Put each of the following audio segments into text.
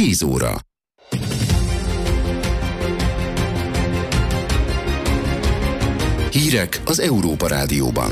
10 óra. Hírek az Európa Rádióban.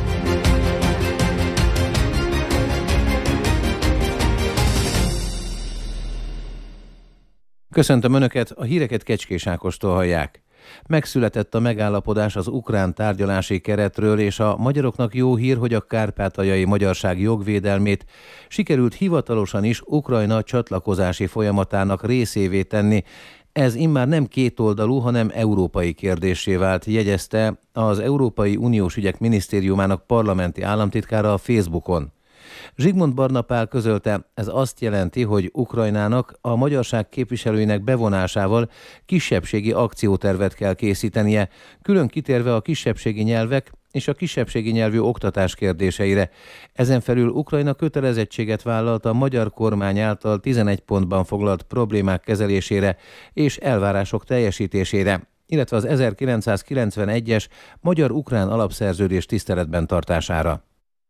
Köszöntöm Önöket, a híreket Kecskés Ákostól hallják. Megszületett a megállapodás az ukrán tárgyalási keretről, és a magyaroknak jó hír, hogy a kárpátaljai magyarság jogvédelmét sikerült hivatalosan is Ukrajna csatlakozási folyamatának részévé tenni. Ez immár nem kétoldalú, hanem európai kérdéssé vált, jegyezte az Európai Uniós Ügyek Minisztériumának parlamenti államtitkára a Facebookon. Zsigmond Barna Pál közölte, ez azt jelenti, hogy Ukrajnának a magyarság képviselőinek bevonásával kisebbségi akciótervet kell készítenie, külön kitérve a kisebbségi nyelvek és a kisebbségi nyelvű oktatás kérdéseire. Ezen felül Ukrajna kötelezettséget vállalt a magyar kormány által 11 pontban foglalt problémák kezelésére és elvárások teljesítésére, illetve az 1991-es magyar-ukrán alapszerződés tiszteletben tartására.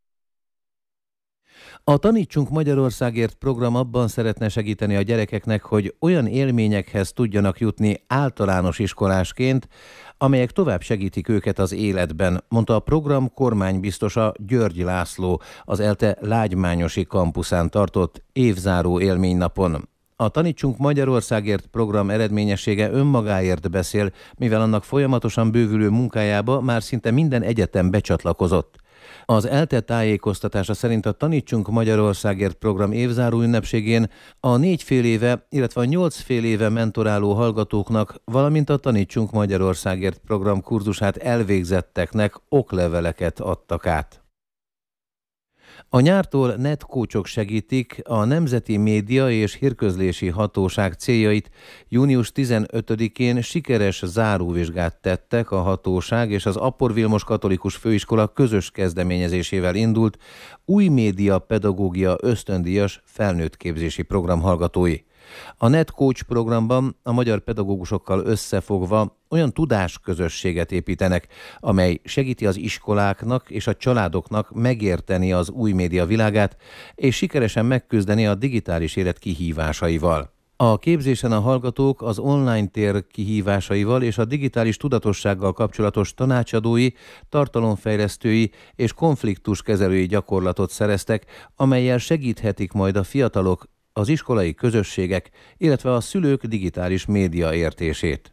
A Tanítsunk Magyarországért program abban szeretne segíteni a gyerekeknek, hogy olyan élményekhez tudjanak jutni általános iskolásként, amelyek tovább segítik őket az életben, mondta a program kormánybiztosa György László az ELTE Lágymányosi kampuszán tartott évzáró élménynapon. A Tanítsunk Magyarországért program eredményessége önmagáért beszél, mivel annak folyamatosan bővülő munkájába már szinte minden egyetem becsatlakozott. Az ELTE tájékoztatása szerint a Tanítsunk Magyarországért program évzáró ünnepségén a 4 fél éve, illetve a 8 fél éve mentoráló hallgatóknak, valamint a Tanítsunk Magyarországért program kurzusát elvégzetteknek okleveleket adtak át. A nyártól netcoachok segítik a Nemzeti Média és Hírközlési Hatóság céljait. Június 15-én sikeres záróvizsgát tettek a hatóság és az Appor Vilmos Katolikus Főiskola közös kezdeményezésével indult új média pedagógia ösztöndíjas felnőttképzési program hallgatói. A NetCoach programban a magyar pedagógusokkal összefogva olyan tudásközösséget építenek, amely segíti az iskoláknak és a családoknak megérteni az új média világát és sikeresen megküzdeni a digitális élet kihívásaival. A képzésen a hallgatók az online tér kihívásaival és a digitális tudatossággal kapcsolatos tanácsadói, tartalomfejlesztői és konfliktuskezelői gyakorlatot szereztek, amellyel segíthetik majd a fiatalok az iskolai közösségek, illetve a szülők digitális média értését.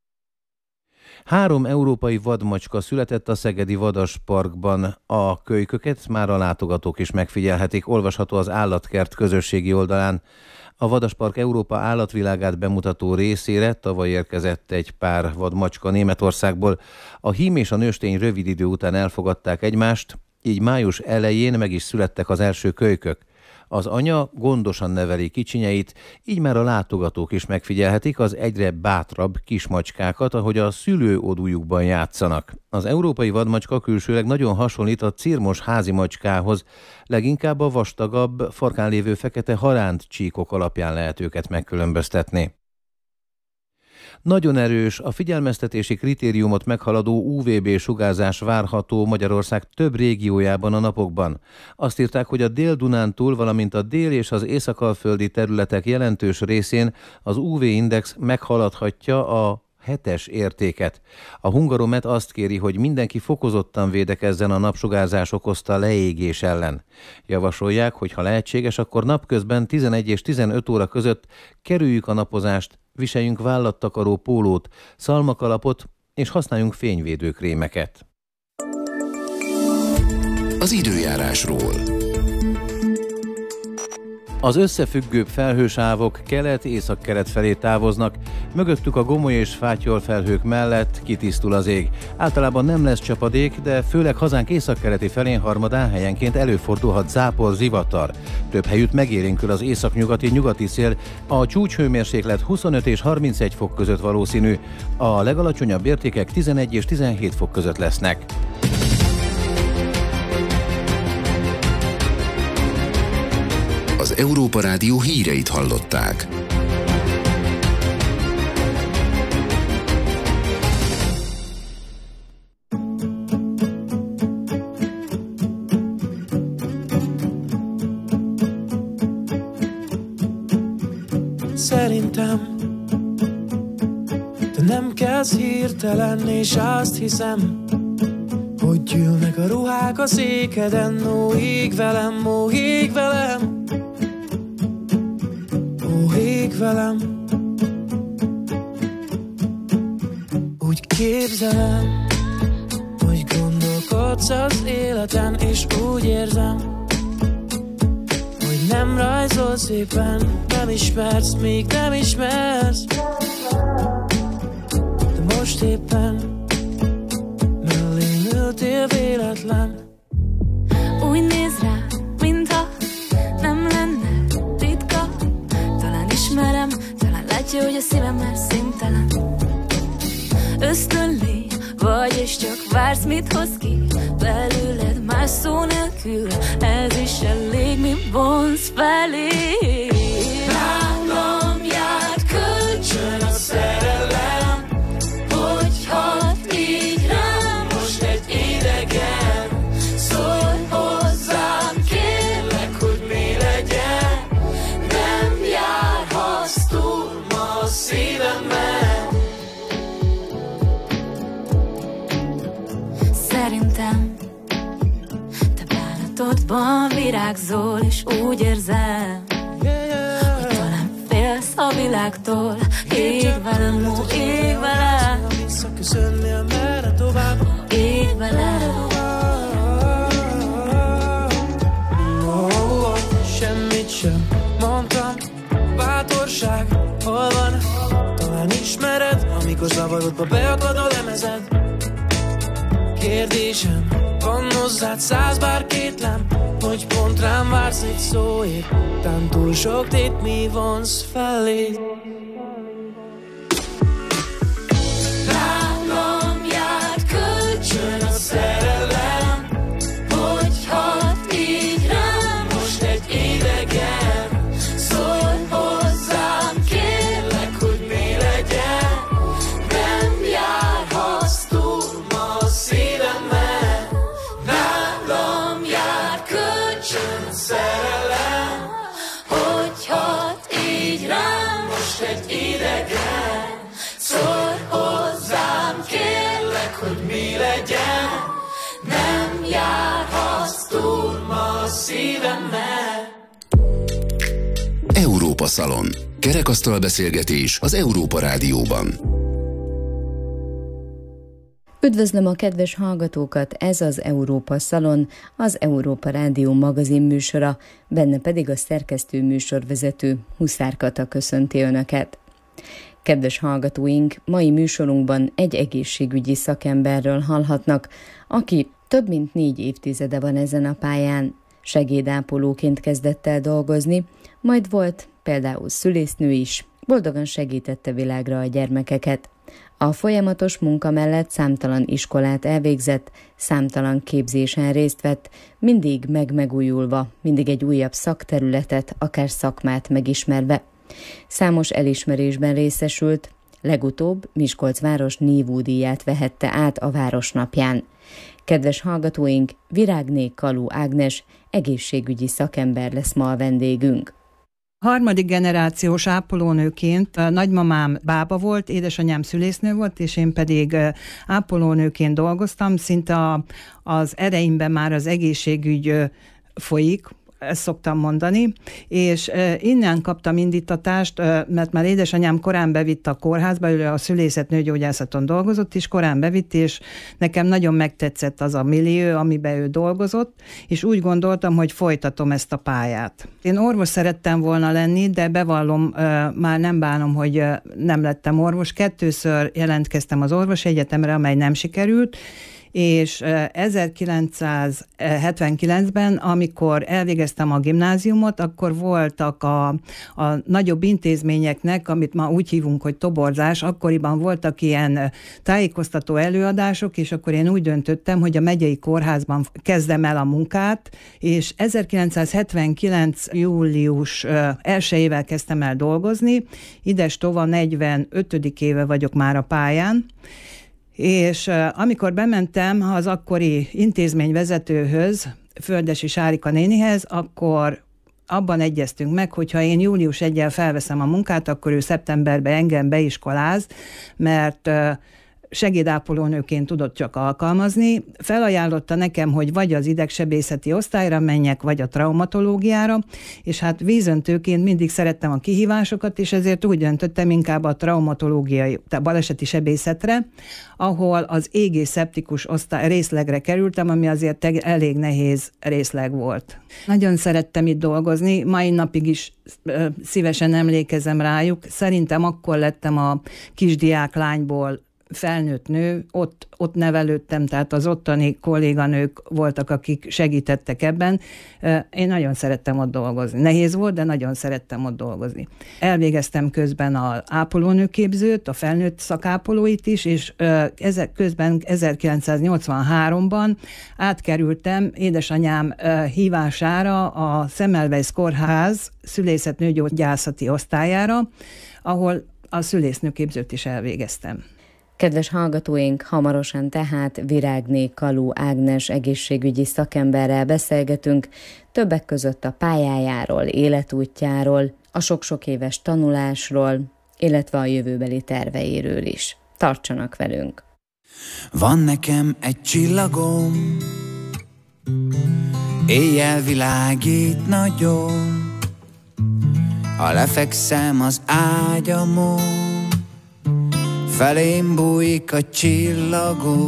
3 európai vadmacska született a szegedi Vadasparkban. A kölyköket már a látogatók is megfigyelhetik, olvasható az Állatkert közösségi oldalán. A Vadaspark Európa állatvilágát bemutató részére tavaly érkezett egy pár vadmacska Németországból. A hím és a nőstény rövid idő után elfogadták egymást, így május elején meg is születtek az első kölykök. Az anya gondosan neveli kicsinyeit, így már a látogatók is megfigyelhetik az egyre bátrabb kismacskákat, ahogy a szülőodújukban játszanak. Az európai vadmacska külsőleg nagyon hasonlít a cirmos házi macskához, leginkább a vastagabb, farkán lévő fekete haránt csíkok alapján lehet őket megkülönböztetni. Nagyon erős, a figyelmeztetési kritériumot meghaladó UVB-sugárzás várható Magyarország több régiójában a napokban. Azt írták, hogy a Dél-Dunántúl, valamint a dél- és az észak-alföldi területek jelentős részén az UV-index meghaladhatja a 7-es értéket. A Hungaromet azt kéri, hogy mindenki fokozottan védekezzen a napsugárzás okozta leégés ellen. Javasolják, hogy ha lehetséges, akkor napközben 11 és 15 óra között kerüljük a napozást, viseljünk vállattakaró pólót, szalmakalapot és használjunk fényvédőkrémeket. Az időjárásról. Az összefüggőbb felhősávok kelet-északkelet felé távoznak, mögöttük a gomoly és fátyol felhők mellett kitisztul az ég. Általában nem lesz csapadék, de főleg hazánk északkeleti felén harmadán helyenként előfordulhat zápor, zivatar. Több helyütt megélénkül az északnyugati szél, a csúcshőmérséklet 25 és 31 fok között valószínű, a legalacsonyabb értékek 11 és 17 fok között lesznek. Az Európa Rádió híreit hallották. Szerintem te nem kezd hirtelen, és azt hiszem, hogy gyűlnek a ruhák a székeden. Ó, ég velem, ó, ég velem, ó, ég velem. Úgy képzelem, hogy gondolkodsz az életen, és úgy érzem, hogy nem rajzol szépen, nem ismersz, még nem ismersz. De most éppen mellém ültél véletlen. Úgy néz rá, mintha nem lenne titka. Talán ismerem, talán látja, hogy a szívem már szintelen. Ösztönli, vagyis csak vársz, mit hoz ki belőled más szó nélkül. Ez is elég, mi vonz felé. Nálam járt kölcsön a szerelem, hogy hat így rám most egy idegen. Szólj hozzám, kérlek, hogy mi legyen. Nem járhatsz túl ma a szívemen. Szerintem te bánatodban virágzol, és úgy érzem, hogy talán félsz a világtól. Ég velem, ó, ég velem, Visszaköszönnél merre tovább, ég velem. Semmit sem mondtam, bátorság hol van? Talán ismered, amikor zavarodba beakad a lemezed. Kérdésem van hozzád 100 bár kétlem, hogy pont rám vársz egy szóért. Tán túl sok tét, mi vonz felé. Nálam járt kölcsön a szerelem, hogy hat így rám most egy idegen. Szólj hozzám, kérlek, hogy mi legyen. Nem járhatsz túl ma a szívemen. Nálam járt kölcsön a szerelem, hogy hat így rám most egy idegen. Szólj hozzám, kérlek, hogy mi legyen. Nem járhatsz túl ma a szívemen. Európa Szalon. Kerekasztal beszélgetés az Európa Rádióban. Üdvözlöm a kedves hallgatókat, ez az Európa Szalon, az Európa Rádió magazin műsora, benne pedig a szerkesztő műsorvezető Huszár Kata köszönti Önöket. Kedves hallgatóink, mai műsorunkban egy egészségügyi szakemberről hallhatnak, aki több mint 4 évtizede van ezen a pályán. Segédápolóként kezdett el dolgozni, majd volt például szülésznő is, boldogan segítette világra a gyermekeket. A folyamatos munka mellett számtalan iskolát elvégzett, számtalan képzésen részt vett, mindig megújulva, mindig egy újabb szakterületet, akár szakmát megismerve. Számos elismerésben részesült, legutóbb Miskolc város nívódíját vehette át a Városnapján. Kedves hallgatóink, Virágné Kalú Ágnes egészségügyi szakember lesz ma a vendégünk. Harmadik generációs ápolónőként nagymamám bába volt, édesanyám szülésznő volt, és én pedig ápolónőként dolgoztam. Szinte az ereimben már az egészségügy folyik, ezt szoktam mondani, és innen kaptam indítatást, mert már édesanyám korán bevitt a kórházba, ő a szülészet nőgyógyászaton dolgozott, és korán bevitt, és nekem nagyon megtetszett az a millió, amiben ő dolgozott, és úgy gondoltam, hogy folytatom ezt a pályát. Én orvos szerettem volna lenni, de bevallom, már nem bánom, hogy nem lettem orvos. 2-ször jelentkeztem az orvosegyetemre, amely nem sikerült, és 1979-ben, amikor elvégeztem a gimnáziumot, akkor voltak a nagyobb intézményeknek, amit ma úgy hívunk, hogy toborzás, akkoriban voltak ilyen tájékoztató előadások, és akkor én úgy döntöttem, hogy a megyei kórházban kezdem el a munkát, és 1979. július 1-ével kezdtem el dolgozni, idestova 45. éve vagyok már a pályán, és amikor bementem az akkori intézményvezetőhöz, Földesi Sárika nénihez, akkor abban egyeztünk meg, hogyha én július 1-jel felveszem a munkát, akkor ő szeptemberben engem beiskoláz, mert segédápolónőként tudott csak alkalmazni. Felajánlotta nekem, hogy vagy az idegsebészeti osztályra menjek, vagy a traumatológiára, és hát vízöntőként mindig szerettem a kihívásokat, és ezért úgy döntöttem inkább a traumatológiai, tehát baleseti sebészetre, ahol az égészszeptikus részlegre kerültem, ami azért elég nehéz részleg volt. Nagyon szerettem itt dolgozni, mai napig is szívesen emlékezem rájuk. Szerintem akkor lettem a kisdiák lányból felnőtt nő, ott nevelődtem, tehát az ottani kolléganők voltak, akik segítettek ebben. Én nagyon szerettem ott dolgozni. Nehéz volt, de nagyon szerettem ott dolgozni. Elvégeztem közben az ápolónőképzőt, a felnőtt szakápolóit is, és ezek közben 1983-ban átkerültem édesanyám hívására a Semmelweis Kórház szülészetnőgyógyászati osztályára, ahol a szülésznőképzőt is elvégeztem. Kedves hallgatóink, hamarosan tehát Virágné Kalú Ágnes egészségügyi szakemberrel beszélgetünk, többek között a pályájáról, életútjáról, a sok-sok éves tanulásról, illetve a jövőbeli terveiről is. Tartsanak velünk! Van nekem egy csillagom, éjjel világít nagyon, ha lefekszem az ágyamon, felém bújik a csillagom.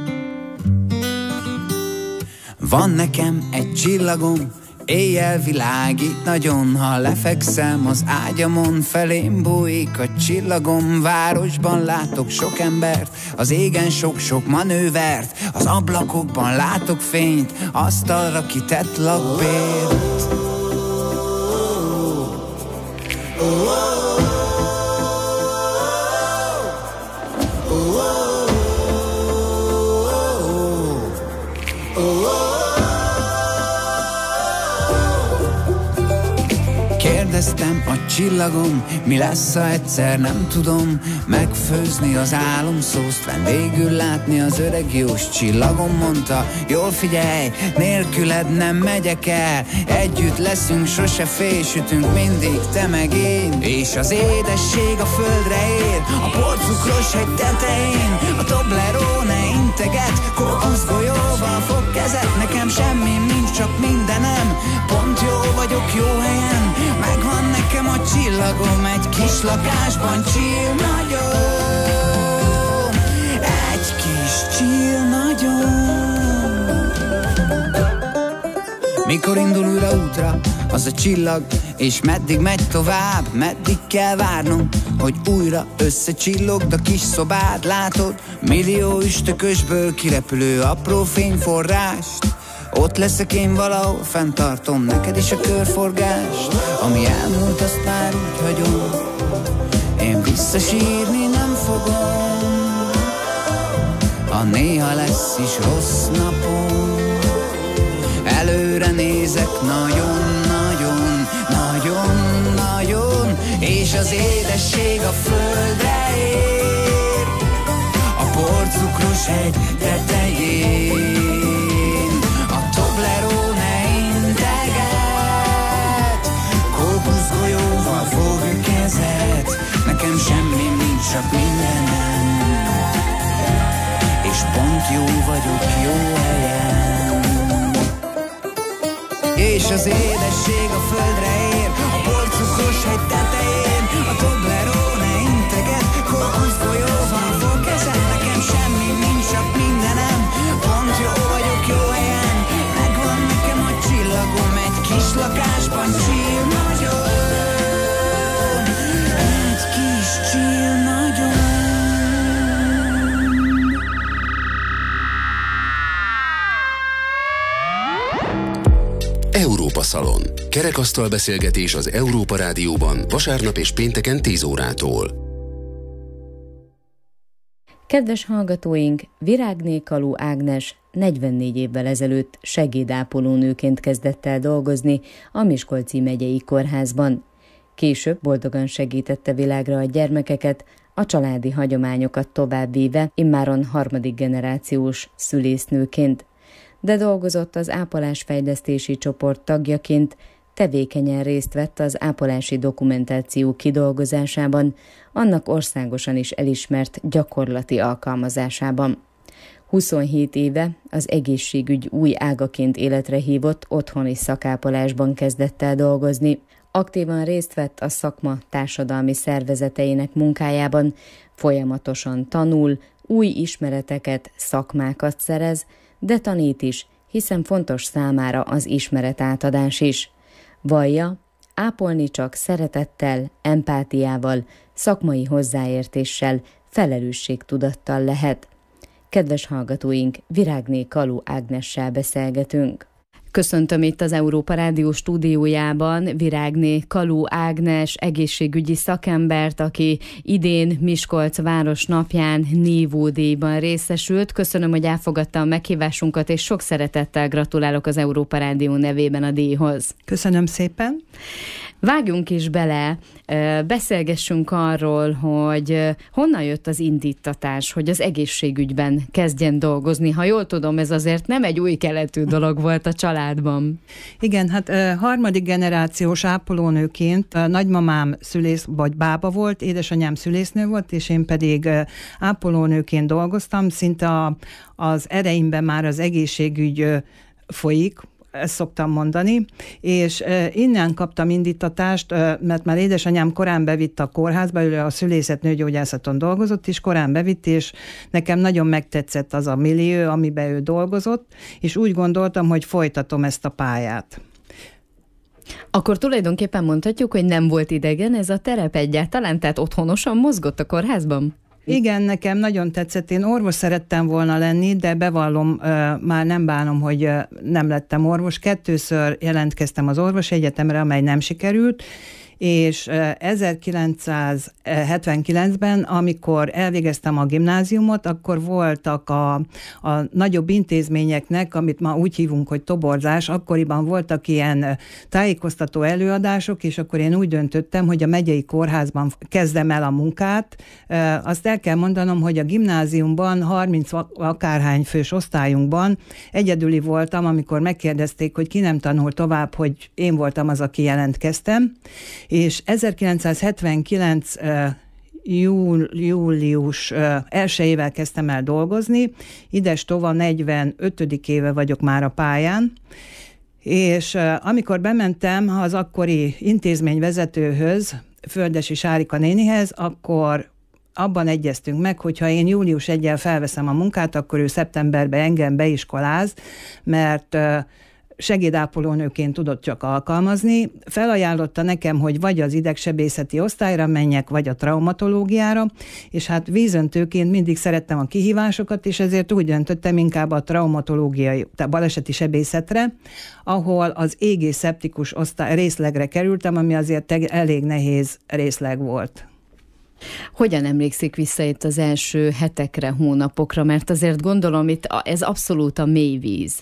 Van nekem egy csillagom, éjjel világít nagyon, ha lefekszem az ágyamon, felém bújik a csillagom. Városban látok sok embert, az égen sok-sok manővert, az ablakokban látok fényt, asztalra kitett lakbért. Kérdeztem a csillagom, mi lesz, ha egyszer nem tudom megfőzni az álomszószt, vendégül látni az öreg jós. Csillagom mondta, jól figyelj, nélküled nem megyek el, együtt leszünk, sose félsütünk, mindig te meg én. És az édesség a földre ér, a porcukros hegy tetején, a Toblerone integet, kókuszgolyóval fog kezet. Nekem semmi nincs, csak mindenem, pont jó vagyok, jó helyen. Megvan nekem a csillagom, egy kis lakásban chill nagyon, egy kis chill nagyon. Mikor indul újra útra az a csillag, és meddig megy tovább, meddig kell várnom, hogy újra összecsillogd a kis szobád. Látod, millió üstökösből kirepülő apró fényforrást, ott leszek én valahol, fenntartom neked is a körforgást. Ami elmúlt, azt már úgy hagyom, én visszasírni nem fogom, ha néha lesz is rossz napom. Előre nézek nagyon-nagyon, nagyon-nagyon, és az édesség a földre ér, a porcukros hegy tetején. Toblerone integet, kókuszgolyóval fog kezed. Nekem semmi nincs, csak mindenem, és pont jó vagyok, jó helyen. És az édesség a földre ér, a porcukros hegy tetején, a Toblerone integet, kókuszgolyóval fog kezed. Nekem semmi nincs, csak mindenem, pont jó vagyok, jó helyen. Csillagom, egy kis lakásban chill nagyon, egy kis chill nagyon. Európa Szalon. Kerekasztal beszélgetés az Európa Rádióban vasárnap és pénteken 10 órától. Kedves hallgatóink, Virágné Kalú Ágnes 44 évvel ezelőtt segédápolónőként kezdett el dolgozni a Miskolci megyei kórházban. Később boldogan segítette világra a gyermekeket, a családi hagyományokat továbbvíve, immáron 3. generációs szülésznőként. De dolgozott az ápolásfejlesztési csoport tagjaként, tevékenyen részt vett az ápolási dokumentáció kidolgozásában, annak országosan is elismert gyakorlati alkalmazásában. 27 éve az egészségügy új ágaként életre hívott otthoni szakápolásban kezdett el dolgozni. Aktívan részt vett a szakma társadalmi szervezeteinek munkájában, folyamatosan tanul, új ismereteket, szakmákat szerez, de tanít is, hiszen fontos számára az ismeretátadás is. Vallja, ápolni csak szeretettel, empátiával, szakmai hozzáértéssel, felelősségtudattal lehet. Kedves hallgatóink, Virágné Kalu Ágnessel beszélgetünk. Köszöntöm itt az Európa Rádió stúdiójában Virágné Kalu Ágnes egészségügyi szakembert, aki idén Miskolc város napján nívódíjban részesült. Köszönöm, hogy elfogadta a meghívásunkat, és sok szeretettel gratulálok az Európa Rádió nevében a díjhoz. Köszönöm szépen. Vágjunk is bele, beszélgessünk arról, hogy honnan jött az indítatás, hogy az egészségügyben kezdjen dolgozni. Ha jól tudom, ez azért nem egy új keletű dolog volt a családban. Igen, hát harmadik generációs ápolónőként nagymamám szülész vagy bába volt, édesanyám szülésznő volt, és én pedig ápolónőként dolgoztam. Szinte az ereimben már az egészségügy folyik, ezt szoktam mondani, és innen kaptam indítatást, mert már édesanyám korán bevitt a kórházba, ő a szülészetnőgyógyászaton dolgozott, és korán bevitt, és nekem nagyon megtetszett az a millió, amiben ő dolgozott, és úgy gondoltam, hogy folytatom ezt a pályát. Akkor tulajdonképpen mondhatjuk, hogy nem volt idegen ez a terep egyáltalán, tehát otthonosan mozgott a kórházban? Igen, nekem nagyon tetszett. Én orvos szerettem volna lenni, de bevallom, már nem bánom, hogy nem lettem orvos. 2-ször jelentkeztem az orvosegyetemre, amely nem sikerült, és 1979-ben, amikor elvégeztem a gimnáziumot, akkor voltak a nagyobb intézményeknek, amit ma úgy hívunk, hogy toborzás, akkoriban voltak ilyen tájékoztató előadások, és akkor én úgy döntöttem, hogy a megyei kórházban kezdem el a munkát. Azt el kell mondanom, hogy a gimnáziumban 30 akárhány fős osztályunkban egyedüli voltam, amikor megkérdezték, hogy ki nem tanul tovább, hogy én voltam az, aki jelentkeztem, és 1979 július 1-ével kezdtem el dolgozni, idestova 45. éve vagyok már a pályán, és amikor bementem az akkori intézményvezetőhöz, Földesi Sárika nénihez, akkor abban egyeztünk meg, hogyha én július 1-jel felveszem a munkát, akkor ő szeptemberben engem beiskoláz, mert segédápolónőként tudott csak alkalmazni. Felajánlotta nekem, hogy vagy az idegsebészeti osztályra menjek, vagy a traumatológiára, és hát vízöntőként mindig szerettem a kihívásokat, és ezért úgy döntöttem inkább a traumatológiai, tehát baleseti sebészetre, ahol az égészszeptikus részlegre kerültem, ami azért elég nehéz részleg volt. Hogyan emlékszik vissza itt az első hetekre, hónapokra, mert azért gondolom itt ez abszolút a mély víz.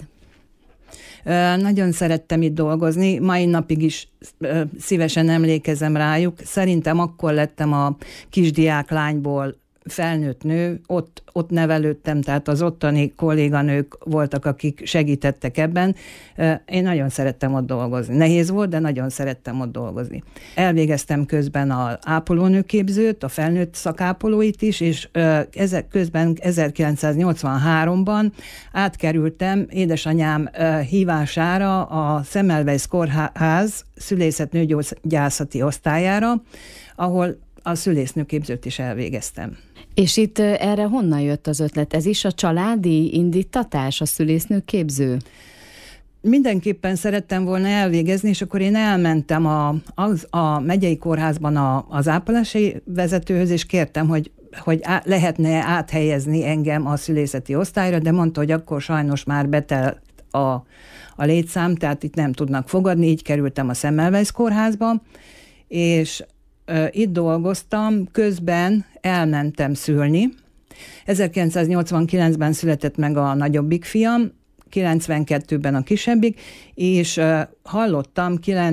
Nagyon szerettem itt dolgozni, mai napig is szívesen emlékezem rájuk. Szerintem akkor lettem a kisdiák lányból felnőtt nő, ott nevelődtem, tehát az ottani kolléganők voltak, akik segítettek ebben. Én nagyon szerettem ott dolgozni. Nehéz volt, de nagyon szerettem ott dolgozni. Elvégeztem közben az ápolónőképzőt, a felnőtt szakápolóit is, és közben 1983-ban átkerültem édesanyám hívására a Semmelweis Kórház szülészetnőgyógyászati osztályára, ahol a szülésznőképzőt is elvégeztem. És itt erre honnan jött az ötlet? Ez is a családi indítatás, a szülésznőképző? Mindenképpen szerettem volna elvégezni, és akkor én elmentem a megyei kórházban az ápolási vezetőhöz, és kértem, hogy lehetne áthelyezni engem a szülészeti osztályra, de mondta, hogy akkor sajnos már betelt a létszám, tehát itt nem tudnak fogadni, így kerültem a Semmelweis kórházba, és itt dolgoztam, közben elmentem szülni. 1989-ben született meg a nagyobbik fiam, 92-ben a kisebbik, és hallottam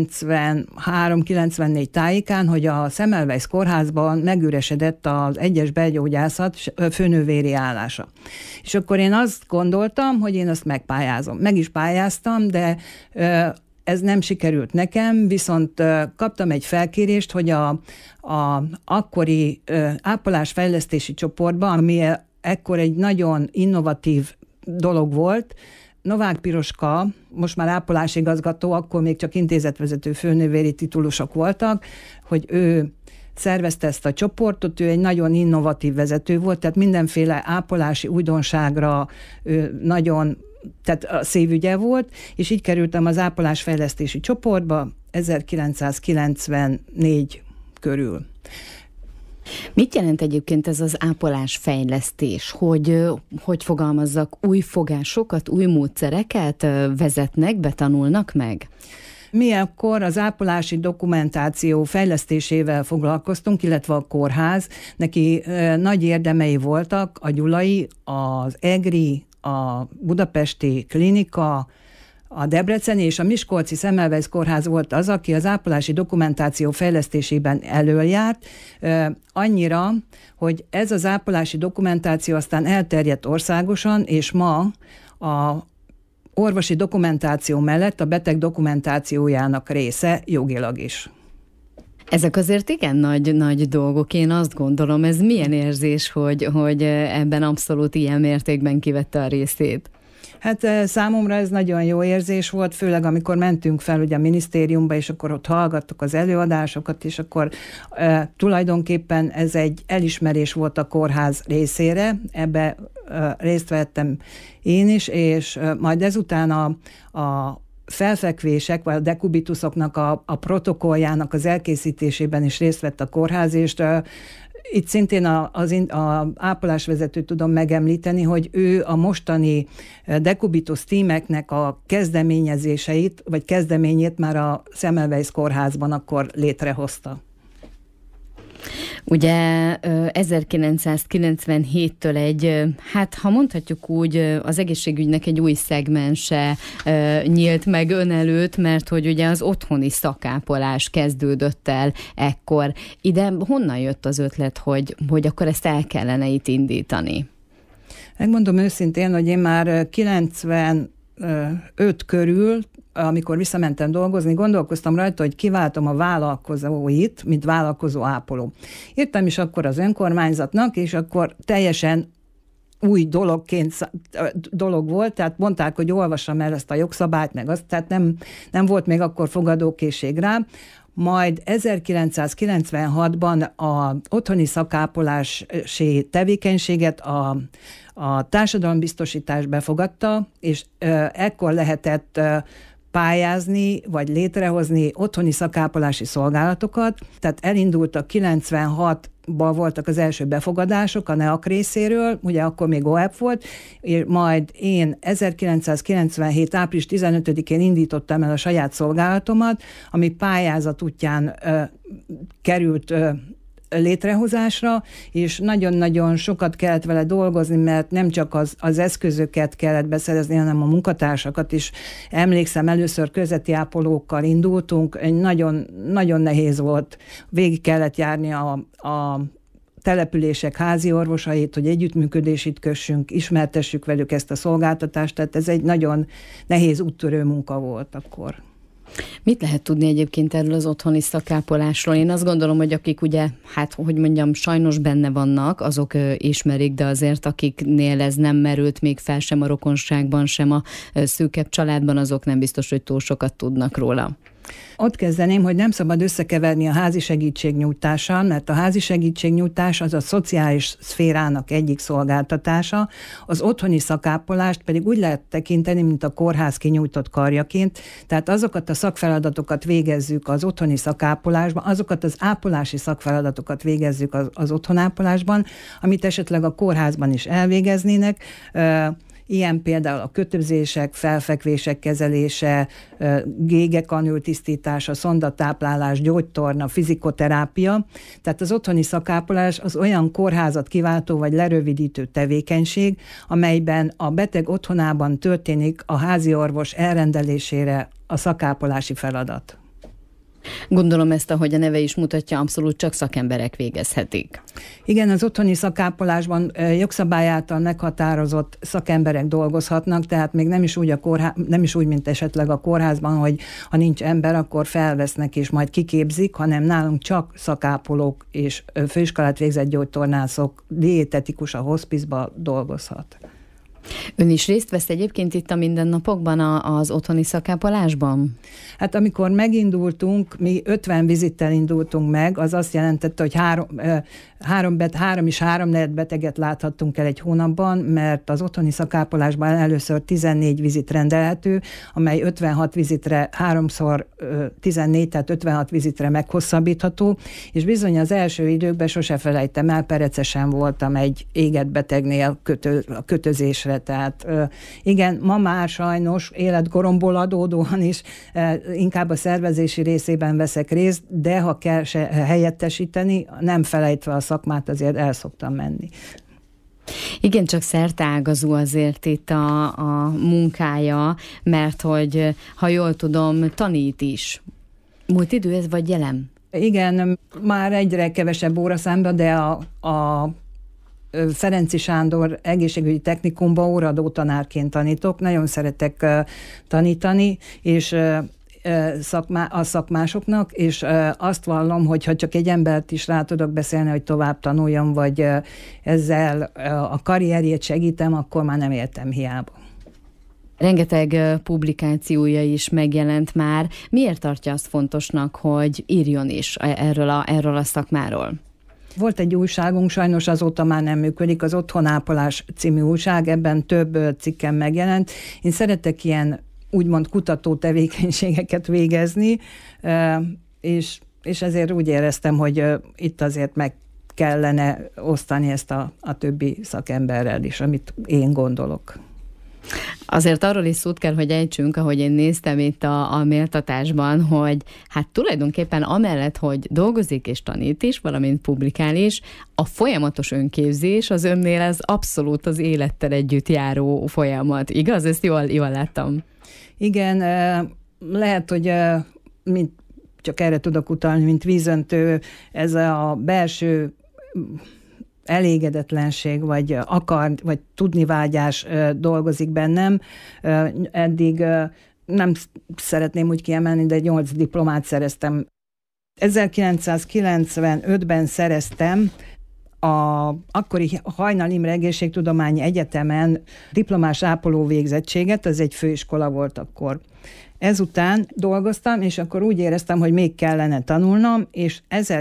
93-94 tájékán, hogy a Semmelweis kórházban megüresedett az egyes belgyógyászat főnővéri állása. És akkor én azt gondoltam, hogy én azt megpályázom. Meg is pályáztam, de Ez nem sikerült nekem, viszont kaptam egy felkérést, hogy a akkori ápolásfejlesztési csoportban, ami ekkor egy nagyon innovatív dolog volt, Novák Piroska, most már ápolásigazgató, akkor még csak intézetvezető főnővéri titulusok voltak, hogy ő szervezte ezt a csoportot, ő egy nagyon innovatív vezető volt, tehát mindenféle ápolási újdonságra nagyon, tehát a szívügye volt, és így kerültem az ápolásfejlesztési csoportba 1994 körül. Mit jelent egyébként ez az ápolásfejlesztés? Hogy fogalmazzak, új fogásokat, új módszereket vezetnek, betanulnak meg? Mi akkor az ápolási dokumentáció fejlesztésével foglalkoztunk, illetve a kórház. Neki nagy érdemei voltak, a gyulai, az egri, a budapesti klinika, a debreceni és a miskolci Semmelweis kórház volt az, aki az ápolási dokumentáció fejlesztésében elöljárt, annyira, hogy ez az ápolási dokumentáció aztán elterjedt országosan, és ma a orvosi dokumentáció mellett a beteg dokumentációjának része jogilag is. Ezek azért igen nagy dolgok, én azt gondolom. Ez milyen érzés, hogy ebben abszolút ilyen mértékben kivette a részét? Hát számomra ez nagyon jó érzés volt, főleg amikor mentünk fel ugye a minisztériumba, és akkor ott hallgattuk az előadásokat, és akkor tulajdonképpen ez egy elismerés volt a kórház részére, ebbe részt vettem én is, és majd ezután a felfekvések, vagy a dekubituszoknak a protokolljának az elkészítésében is részt vett a kórház, és itt szintén az ápolásvezetőt tudom megemlíteni, hogy ő a mostani dekubitus tímeknek a kezdeményezéseit, vagy kezdeményét már a Semmelweis kórházban akkor létrehozta. Ugye 1997-től egy, hát ha mondhatjuk úgy, az egészségügynek egy új szegmense nyílt meg ön előtt, mert hogy ugye az otthoni szakápolás kezdődött el ekkor. Ide honnan jött az ötlet, hogy akkor ezt el kellene itt indítani? Megmondom őszintén, hogy én már 95 körül, amikor visszamentem dolgozni, gondolkoztam rajta, hogy kiváltom a vállalkozóit, mint vállalkozó ápoló. Írtam is akkor az önkormányzatnak, és akkor teljesen új dolog volt, tehát mondták, hogy olvassam el ezt a jogszabályt, meg azt, tehát nem volt még akkor fogadókészség rám. Majd 1996-ban az otthoni szakápolási tevékenységet a társadalombiztosítás befogadta, és ekkor lehetett pályázni, vagy létrehozni otthoni szakápolási szolgálatokat. Tehát elindultak 96-ban voltak az első befogadások a NEAK részéről, ugye akkor még OEP volt, és majd én 1997. április 15-én indítottam el a saját szolgálatomat, ami pályázat útján került létrehozásra, és nagyon-nagyon sokat kellett vele dolgozni, mert nem csak az eszközöket kellett beszerezni, hanem a munkatársakat is. Emlékszem, először közeti ápolókkal indultunk, nagyon, nagyon nehéz volt. Végig kellett járni a települések házi orvosait, hogy együttműködését kössünk, ismertessük velük ezt a szolgáltatást, tehát ez egy nagyon nehéz úttörő munka volt akkor. Mit lehet tudni egyébként erről az otthoni szakápolásról? Én azt gondolom, hogy akik ugye, hát hogy mondjam, sajnos benne vannak, azok ismerik, de azért akiknél ez nem merült még fel sem a rokonságban, sem a szűkebb családban, azok nem biztos, hogy túl sokat tudnak róla. Ott kezdeném, hogy nem szabad összekeverni a házi segítségnyújtással, mert a házi segítségnyújtás az a szociális szférának egyik szolgáltatása, az otthoni szakápolást pedig úgy lehet tekinteni, mint a kórház kinyújtott karjaként, tehát azokat a szakfeladatokat végezzük az otthoni szakápolásban, azokat az ápolási szakfeladatokat végezzük az otthonápolásban, amit esetleg a kórházban is elvégeznének. Ilyen például a kötözések, felfekvések kezelése, gégekanül tisztítása, szondatáplálás, gyógytorna, fizikoterápia. Tehát az otthoni szakápolás az olyan kórházat kiváltó vagy lerövidítő tevékenység, amelyben a beteg otthonában történik a házi orvos elrendelésére a szakápolási feladat. Gondolom ezt, ahogy a neve is mutatja, abszolút csak szakemberek végezhetik. Igen, az otthoni szakápolásban jogszabály által meghatározott szakemberek dolgozhatnak, tehát még nem is úgy, mint esetleg a kórházban, hogy ha nincs ember, akkor felvesznek és majd kiképzik, hanem nálunk csak szakápolók és főiskolát végzett gyógytornászok, diétetikus a hospizba dolgozhat. Ön is részt vesz egyébként itt a mindennapokban az otthoni szakápolásban? Hát amikor megindultunk, mi 50 vizittel indultunk meg, az azt jelentette, hogy 3 beteget láthattunk el egy hónapban, mert az otthoni szakápolásban először 14 vizit rendelhető, amely 56 vizitre 3x14, tehát 56 vizitre meghosszabbítható, és bizony az első időkben sose felejtem el, perecesen voltam egy égett betegnél a kötözésre, tehát igen, ma már sajnos életkoromból adódóan is inkább a szervezési részében veszek részt, de ha kell helyettesíteni, nem felejtve a szakmát, azért el szoktam menni. Igen, csak szerteágazó azért itt a munkája, mert hogy, ha jól tudom, tanít is. Múlt idő ez, vagy jelen? Igen, már egyre kevesebb óraszámban, de a Ferenczy Sándor egészségügyi technikumban óraadó tanárként tanítok. Nagyon szeretek tanítani, és a szakmásoknak, és azt vallom, hogy ha csak egy embert is rá tudok beszélni, hogy tovább tanuljon, vagy ezzel a karrierjét segítem, akkor már nem éltem hiába. Rengeteg publikációja is megjelent már. Miért tartja azt fontosnak, hogy írjon is erről a szakmáról? Volt egy újságunk, sajnos azóta már nem működik, az Otthonápolás című újság, ebben több cikkem megjelent. Én szeretek ilyen úgymond kutató tevékenységeket végezni, és ezért úgy éreztem, hogy itt azért meg kellene osztani ezt a többi szakemberrel is, amit én gondolok. Azért arról is szót kell, hogy ejtsünk, ahogy én néztem itt a méltatásban, hogy hát tulajdonképpen amellett, hogy dolgozik és tanít is, valamint publikál is, a folyamatos önképzés az önnél ez abszolút az élettel együtt járó folyamat. Igaz? Ezt jól láttam. Igen, lehet, hogy csak erre tudok utalni, mint vízöntő, ez a belső elégedetlenség, vagy tudnivágyás dolgozik bennem. Eddig nem szeretném úgy kiemelni, de 8 diplomát szereztem. 1995-ben szereztem akkori Hajnal Imre Egészségtudományi Egyetemen diplomás ápoló végzettséget, ez egy főiskola volt akkor. Ezután dolgoztam, és akkor úgy éreztem, hogy még kellene tanulnom, és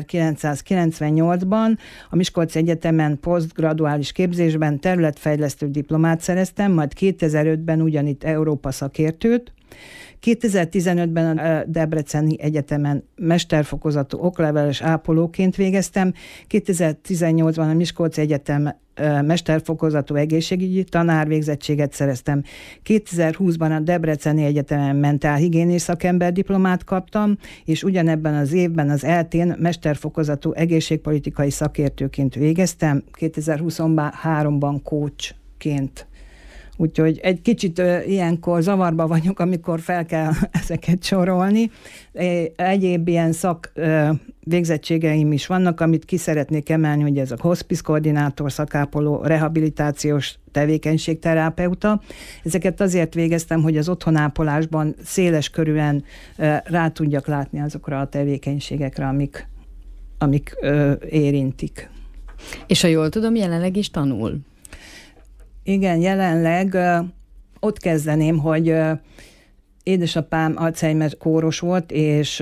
1998-ban a Miskolci Egyetemen posztgraduális képzésben területfejlesztő diplomát szereztem, majd 2005-ben ugyanitt Európa szakértőt, 2015-ben a Debreceni Egyetemen mesterfokozatú okleveles ápolóként végeztem, 2018-ban a Miskolci Egyetem mesterfokozatú egészségügyi tanárvégzettséget szereztem, 2020-ban a Debreceni Egyetemen mentálhigiénés szakember diplomát kaptam, és ugyanebben az évben az ELTÉN mesterfokozatú egészségpolitikai szakértőként végeztem, 2023-ban coachként. Úgyhogy egy kicsit ilyenkor zavarba vagyok, amikor fel kell ezeket sorolni. Egyéb ilyen végzettségeim is vannak, amit ki szeretnék emelni, hogy ez a hospice koordinátor, szakápoló, rehabilitációs tevékenységterapeuta. Ezeket azért végeztem, hogy az otthonápolásban széles körűen rá tudjak látni azokra a tevékenységekre, amik érintik. És ha jól tudom, jelenleg is tanul? Igen, jelenleg ott kezdeném, hogy édesapám Alzheimer kóros volt, és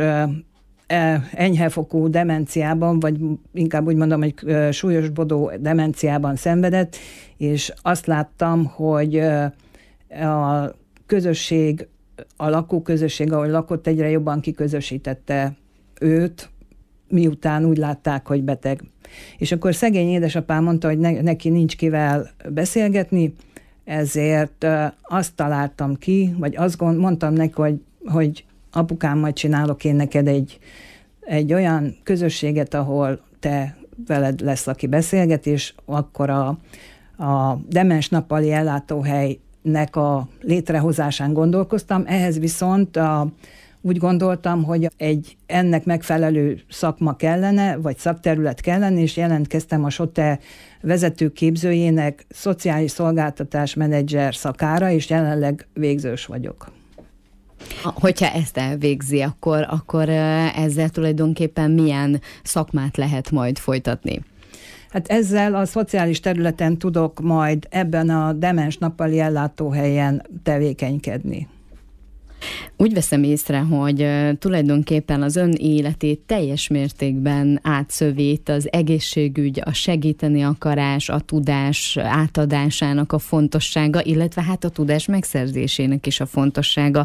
enyhefokú demenciában, vagy inkább úgy mondom, hogy súlyosbodó demenciában szenvedett, és azt láttam, hogy a közösség, a lakóközösség, ahol lakott, egyre jobban kiközösítette őt, miután úgy látták, hogy beteg. És akkor szegény édesapám mondta, hogy neki nincs kivel beszélgetni, ezért azt találtam ki, vagy mondtam neki, hogy apukám, majd csinálok én neked egy olyan közösséget, ahol te veled lesz, aki beszélget, és akkor a demens nappali ellátóhelynek a létrehozásán gondolkoztam. Ehhez viszont úgy gondoltam, hogy egy ennek megfelelő szakma kellene, vagy szakterület kellene, és jelentkeztem a SOTE vezetőképzőjének szociális szolgáltatás menedzser szakára, és jelenleg végzős vagyok. Hogyha ezt elvégzi, akkor ezzel tulajdonképpen milyen szakmát lehet majd folytatni? Hát ezzel a szociális területen tudok majd ebben a demens nappali ellátóhelyen tevékenykedni. Úgy veszem észre, hogy tulajdonképpen az ön életét teljes mértékben átszövi itt az egészségügy, a segíteni akarás, a tudás átadásának a fontossága, illetve hát a tudás megszerzésének is a fontossága.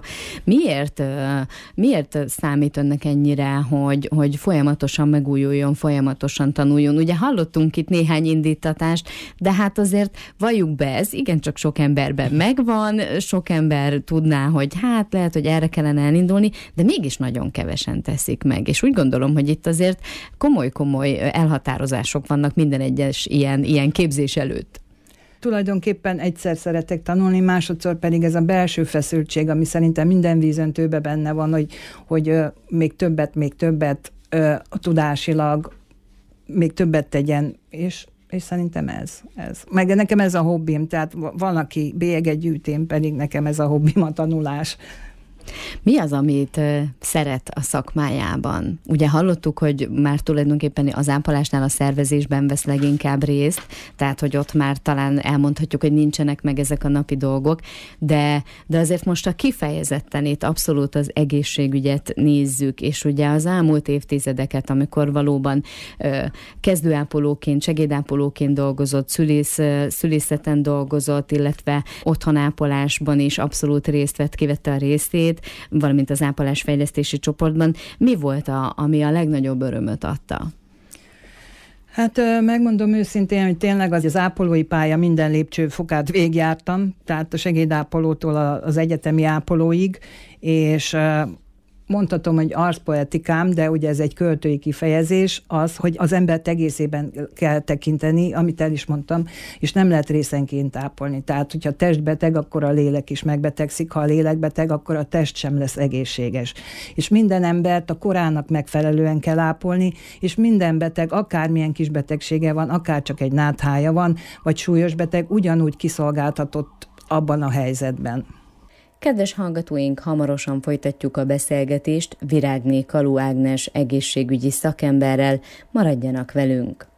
Miért számít önnek ennyire, hogy folyamatosan megújuljon, folyamatosan tanuljon? Ugye hallottunk itt néhány indítatást, de hát azért valljuk be, ez igencsak sok emberben megvan, sok ember tudná, hogy hát lehet, hogy erre kellene elindulni, de mégis nagyon kevesen teszik meg. És úgy gondolom, hogy itt azért komoly elhatározások vannak minden egyes ilyen képzés előtt. Tulajdonképpen egyszer szeretek tanulni, másodszor pedig ez a belső feszültség, ami szerintem minden vízöntőben benne van, hogy még többet tudásilag, még többet tegyen, és szerintem ez. Meg nekem ez a hobbim, tehát van, aki bélyeget gyűjt, én pedig nekem ez a hobbim a tanulás. Mi az, amit szeret a szakmájában? Ugye hallottuk, hogy már tulajdonképpen az ápolásnál a szervezésben vesz leginkább részt, tehát hogy ott már talán elmondhatjuk, hogy nincsenek meg ezek a napi dolgok, de azért most a kifejezetten itt abszolút az egészségügyet nézzük, és ugye az elmúlt évtizedeket, amikor valóban kezdőápolóként, segédápolóként dolgozott, szülészeten dolgozott, illetve otthonápolásban is abszolút kivette a részét, valamint az ápolásfejlesztési csoportban. Mi volt, ami a legnagyobb örömöt adta? Hát megmondom őszintén, hogy tényleg az ápolói pálya minden lépcsőfokát végigjártam, tehát a segédápolótól az egyetemi ápolóig, és mondhatom, hogy arszpoetikám, de ugye ez egy költői kifejezés, az, hogy az embert egészében kell tekinteni, amit el is mondtam, és nem lehet részenként ápolni. Tehát, hogyha a test beteg, akkor a lélek is megbetegszik, ha a lélek beteg, akkor a test sem lesz egészséges. És minden embert a korának megfelelően kell ápolni, és minden beteg, akármilyen kis betegsége van, akár csak egy náthája van, vagy súlyos beteg, ugyanúgy kiszolgáltatott abban a helyzetben. Kedves hallgatóink, hamarosan folytatjuk a beszélgetést Virágné Kalú Ágnes egészségügyi szakemberrel. Maradjanak velünk!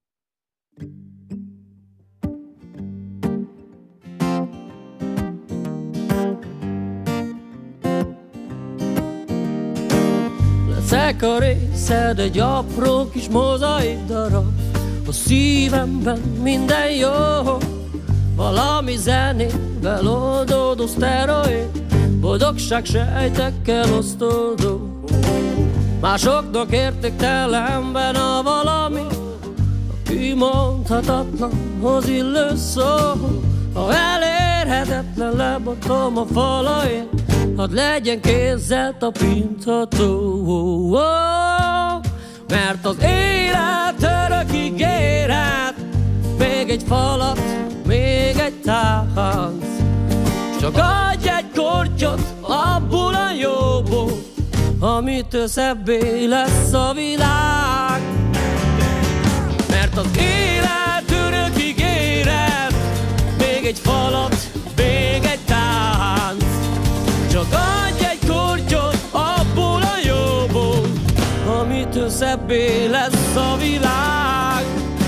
Leszek a részed egy apró kis mozaik darab, a szívemben minden jó. Valami zenével oldódó szteroid, boldogság sejtekkel osztódó. Másoknak értéktelenben a valami, a kimondhatatlanhoz illő szó. Ha elérhetetlen lebontom a falain, hadd legyen kézzel tapintható. Mert az élet örök ígéret, még egy falat, még egy tánc. Csak adj egy kortyot abból a jóból, amitől szebbé lesz a világ. Mert az élet örök ígéret, még egy falat, még egy tánc. Csak adj egy kortyot abból a jóból, amitől szebbé lesz a világ.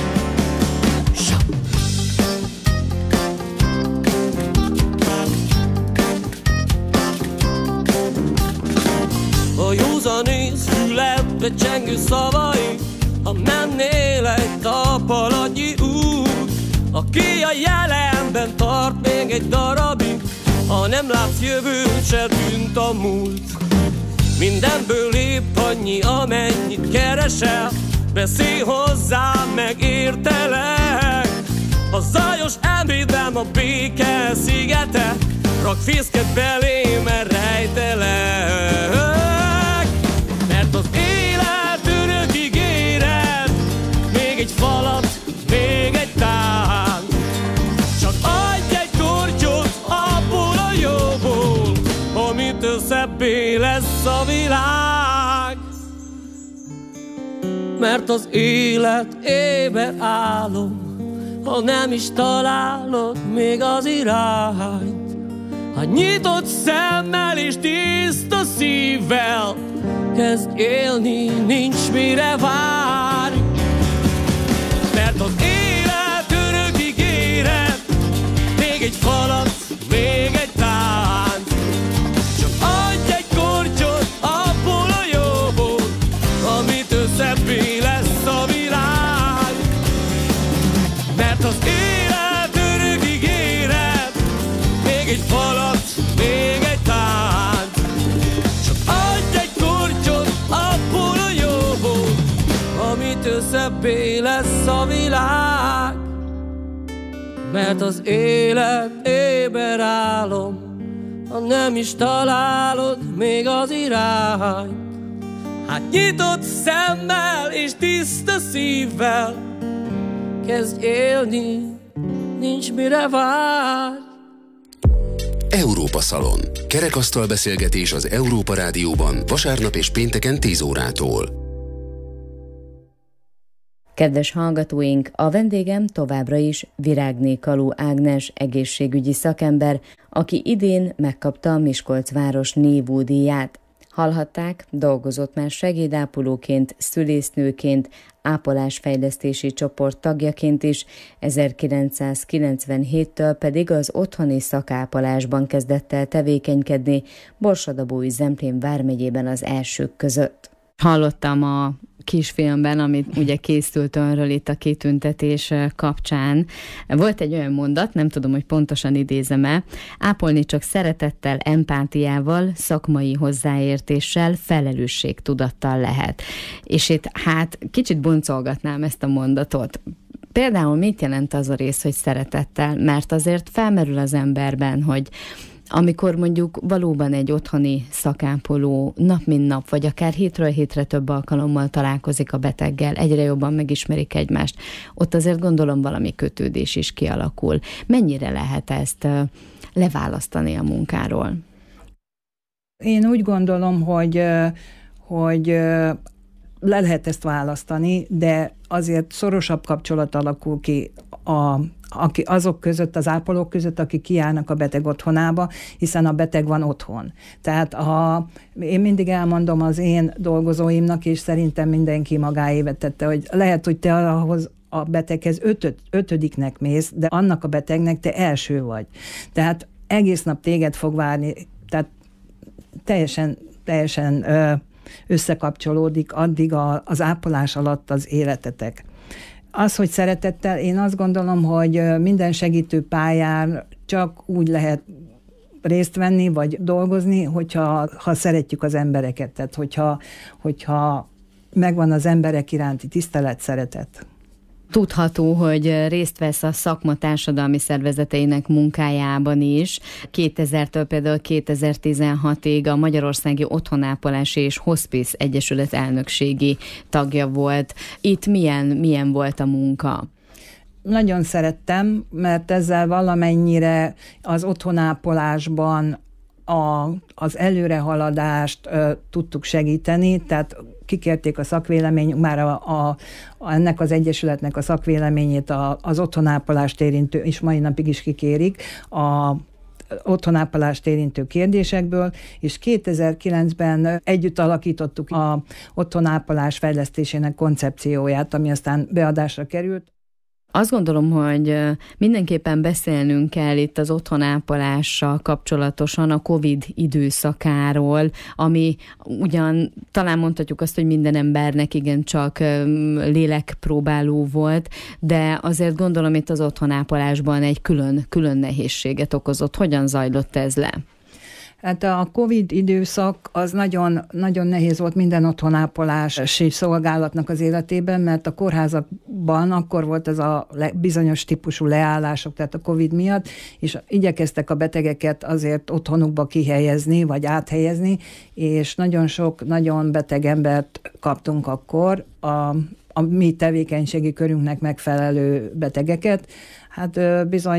A józanész füledbe csengő szavai, ha mennél egy tapalagyi út, aki a jelenben tart még egy darabig, ha nem látsz jövőt, se tűnt a múlt. Mindenből épp annyi, amennyit keresel, beszélj hozzám, megértelek. A zajos ebédben a béke szigete, rak fészket belém, mert rejtelek. Mert az élet örök ígéret, még egy falat, még egy tánc. Csak adj egy kortyot abból a jóból, amitől szebb szebbé lesz a világ. Mert az élet éber álom, ha nem is találod még az irányt. Ha nyitott szemmel és tiszta szívvel kezd élni, nincs mire várj. Mert az élet örök ígéret, még egy falat, még egy tánc. Csak adj egy kortyot abból a jóból, amitől szebbé lesz a világ. Mert az élet örök ígéret, még egy falat, még egy tánc. Csak adj egy kortyot abból a jóból, amitől szebbé lesz a világ. Mert az élet éber álom, ha nem is találod még az irányt. Hát nyitott szemmel és tiszta szívvel kezdj élni, nincs mire várj. Európa Szalon. Kerekasztal beszélgetés az Európa Rádióban vasárnap és pénteken 10 órától. Kedves hallgatóink, a vendégem továbbra is Virágné Kaló Ágnes egészségügyi szakember, aki idén megkapta a Miskolcváros névódíját. Hallhatták, dolgozott már segédápolóként, szülésznőként, ápolásfejlesztési csoport tagjaként is, 1997-től pedig az otthoni szakápolásban kezdett el tevékenykedni, Borsodabói-Zemplén vármegyében az elsők között. Hallottam a kisfilmben, amit ugye készült önről itt a kitüntetés kapcsán. Volt egy olyan mondat, nem tudom, hogy pontosan idézem-e, ápolni csak szeretettel, empátiával, szakmai hozzáértéssel, felelősségtudattal lehet. És itt hát kicsit boncolgatnám ezt a mondatot. Például mit jelent az a rész, hogy szeretettel? Mert azért felmerül az emberben, hogy amikor mondjuk valóban egy otthoni szakápoló nap mint nap, vagy akár hétről hétre több alkalommal találkozik a beteggel, egyre jobban megismerik egymást, ott azért gondolom valami kötődés is kialakul. Mennyire lehet ezt leválasztani a munkáról? Én úgy gondolom, hogy le lehet ezt választani, de azért szorosabb kapcsolat alakul ki azok között, az ápolók között, akik kijárnak a beteg otthonába, hiszen a beteg van otthon. Tehát én mindig elmondom az én dolgozóimnak, és szerintem mindenki magáévet tette, hogy lehet, hogy te ahhoz a beteghez ötödiknek mész, de annak a betegnek te első vagy. Tehát egész nap téged fog várni, tehát teljesen összekapcsolódik addig az ápolás alatt az életetek. Az, hogy szeretettel, én azt gondolom, hogy minden segítő pályán csak úgy lehet részt venni, vagy dolgozni, hogyha szeretjük az embereket, tehát hogyha megvan az emberek iránti tisztelet, szeretet. Tudható, hogy részt vesz a szakma társadalmi szervezeteinek munkájában is. 2000-től például 2016-ig a Magyarországi Otthonápolási és Hospice Egyesület elnökségi tagja volt. Itt milyen volt a munka? Nagyon szerettem, mert ezzel valamennyire az otthonápolásban az előrehaladást tudtuk segíteni, tehát kikérték a szakvélemény, már ennek az egyesületnek a szakvéleményét az otthonápolást érintő, és mai napig is kikérik, otthonápolást érintő kérdésekből, és 2009-ben együtt alakítottuk az otthonápolás fejlesztésének koncepcióját, ami aztán beadásra került. Azt gondolom, hogy mindenképpen beszélnünk kell itt az otthonápolással kapcsolatosan a Covid időszakáról, ami ugyan talán mondhatjuk azt, hogy minden embernek igencsak lélekpróbáló volt, de azért gondolom itt az otthonápolásban egy külön nehézséget okozott. Hogyan zajlott ez le? Hát a Covid időszak az nagyon, nagyon nehéz volt minden otthonápolási szolgálatnak az életében, mert a kórházakban akkor volt ez a bizonyos típusú leállások, tehát a Covid miatt, és igyekeztek a betegeket azért otthonukba kihelyezni, vagy áthelyezni, és nagyon sok, nagyon beteg embert kaptunk akkor, a mi tevékenységi körünknek megfelelő betegeket. Hát bizony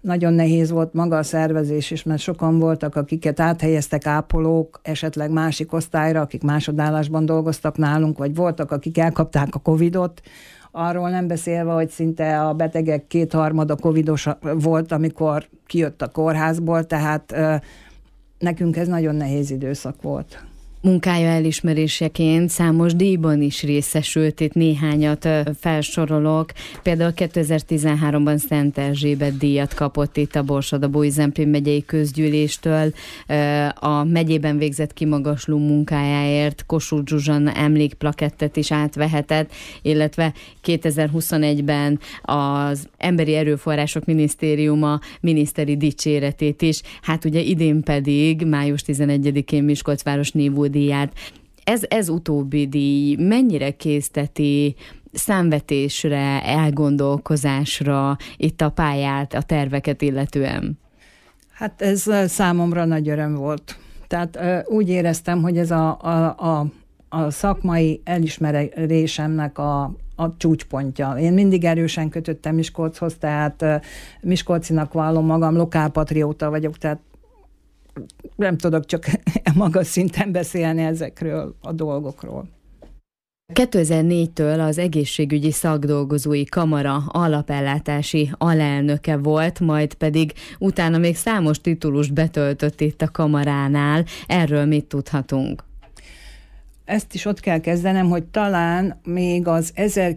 nagyon nehéz volt maga a szervezés is, mert sokan voltak, akiket áthelyeztek ápolók, esetleg másik osztályra, akik másodállásban dolgoztak nálunk, vagy voltak, akik elkapták a Covidot. Arról nem beszélve, hogy szinte a betegek 2/3 covidos volt, amikor kijött a kórházból, tehát nekünk ez nagyon nehéz időszak volt. Munkája elismeréseként számos díjban is részesült, itt néhányat felsorolok. Például 2013-ban Szent Erzsébet díjat kapott itt a Borsod-Abaúj-Zemplén megyei közgyűléstől. A megyében végzett kimagasló munkájáért Kossuth Zsuzsanna emlékplakettet is átvehetett, illetve 2021-ben az Emberi Erőforrások Minisztériuma miniszteri dicséretét is. Hát ugye idén pedig május 11-én Miskolcváros Névó díját. Ez utóbbi díj mennyire készteti számvetésre, elgondolkozásra itt a pályát, a terveket illetően? Hát ez számomra nagy öröm volt. Tehát úgy éreztem, hogy ez a szakmai elismerésemnek a csúcspontja. Én mindig erősen kötöttem Miskolchoz, tehát miskolcinak vallom magam, lokálpatrióta vagyok, tehát nem tudok csak magas szinten beszélni ezekről a dolgokról. 2004-től az Egészségügyi Szakdolgozói Kamara alapellátási alelnöke volt, majd pedig utána még számos titulust betöltött itt a kamaránál. Erről mit tudhatunk? Ezt is ott kell kezdenem, hogy talán még az